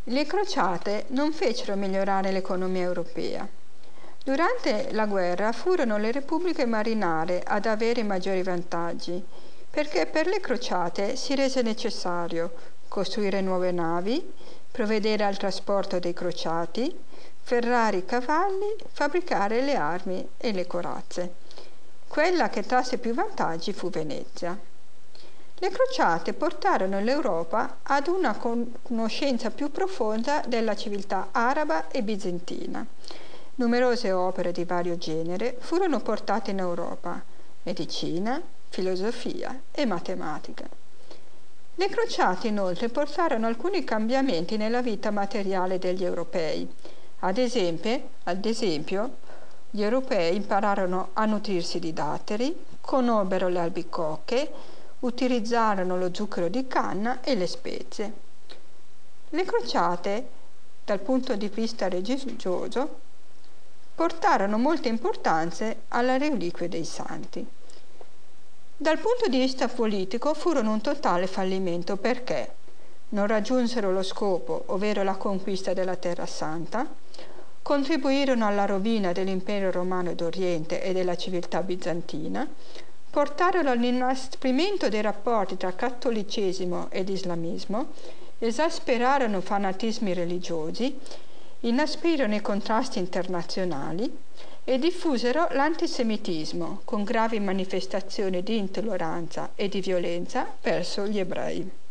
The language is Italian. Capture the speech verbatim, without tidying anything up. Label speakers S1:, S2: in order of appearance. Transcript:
S1: Le crociate non fecero migliorare l'economia europea. Durante la guerra furono le repubbliche marinare ad avere maggiori vantaggi, perché per le crociate si rese necessario costruire nuove navi, provvedere al trasporto dei crociati, ferrare i cavalli, fabbricare le armi e le corazze. Quella che trasse più vantaggi fu Venezia. Le crociate portarono l'Europa ad una conoscenza più profonda della civiltà araba e bizantina. Numerose opere di vario genere furono portate in Europa: medicina, filosofia e matematica. Le crociate inoltre portarono alcuni cambiamenti nella vita materiale degli europei. Ad esempio, ad esempio gli europei impararono a nutrirsi di datteri, conobbero le albicocche, utilizzarono lo zucchero di canna e le spezie. Le crociate, dal punto di vista religioso, portarono molte importanze alla reliquia dei santi. Dal punto di vista politico furono un totale fallimento perché non raggiunsero lo scopo, ovvero la conquista della Terra Santa, contribuirono alla rovina dell'impero romano d'Oriente e della civiltà bizantina, portarono all'inasprimento dei rapporti tra cattolicesimo ed islamismo, esasperarono fanatismi religiosi, inasprirono i contrasti internazionali e diffusero l'antisemitismo con gravi manifestazioni di intolleranza e di violenza verso gli ebrei.